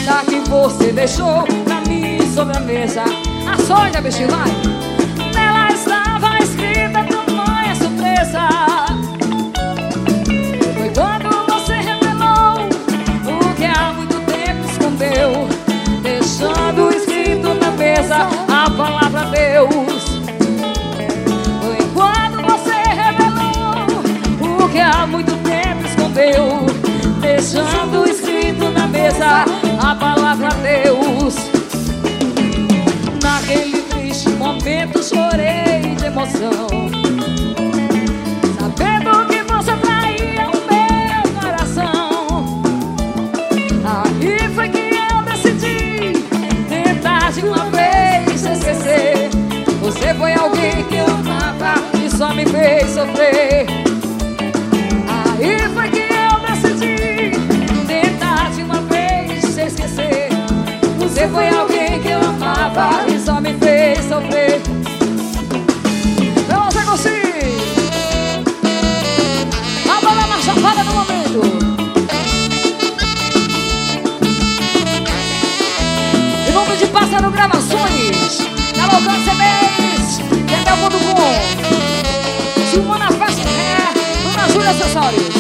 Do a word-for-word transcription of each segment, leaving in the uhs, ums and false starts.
carta que você deixou pra mim sobre a mesa. A sonha, bichinho, vai. Nela estava escrita tamanha surpresa. Foi quando você revelou o que há muito tempo escondeu, deixando escrito na mesa a palavra Deus. Foi quando você revelou o que há muito tempo escondeu, deixando escrito na mesa a palavra Deus. Naquele triste momento chorei de emoção, sabendo que você traía o meu coração. Aí foi que eu decidi tentar de uma vez esquecer. Você foi alguém que eu amava e só me fez sofrer. Aí foi que eu decidi tentar de uma vez esquecer. Você foi alguém que eu amava e só me fez sofrer. Vamos, Zé Gossi! A bola na chapada no momento. Em nome de Pássaro Gravações, Calotão C Ds, Daniel ponto com, Silvana Festa Ré, Dona Júlia Acessórios.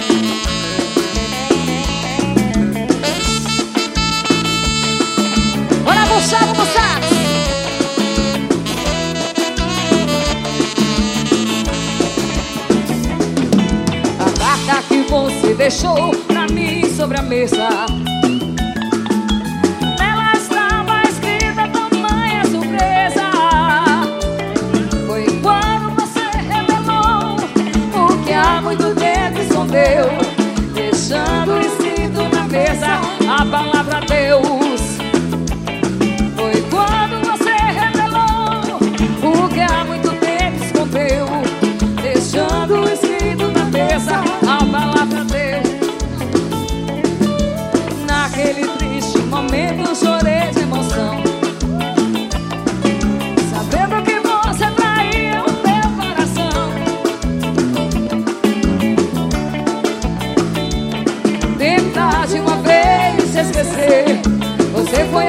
Bora, moçada, moçada! A carta que você deixou pra mim sobre a mesa, nela estava escrita tamanha surpresa. Foi quando você revelou o que há muito tempo escondeu, deixando escrito na mesa a palavra Deus. Foi quando você revelou o que há muito tempo escondeu, deixando escrito na mesa a palavra Deus. Naquele triste momento chorei de emoção, sabendo que você traía o meu coração. Tentar de uma vez esquecer. Você foi